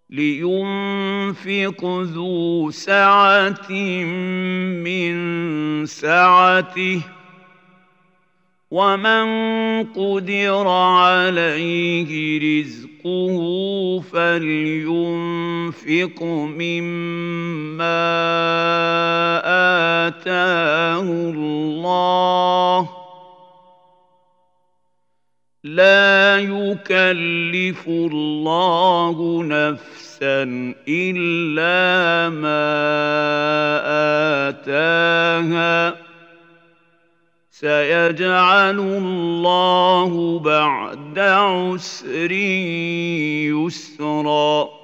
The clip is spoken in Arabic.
لينفق ذو سعة من سعته ومن قدر عليه رزقه فلينفق مما آتاه الله لا يكلف الله نفسا إلا ما آتاها سيجعل الله بعد عسر يسرا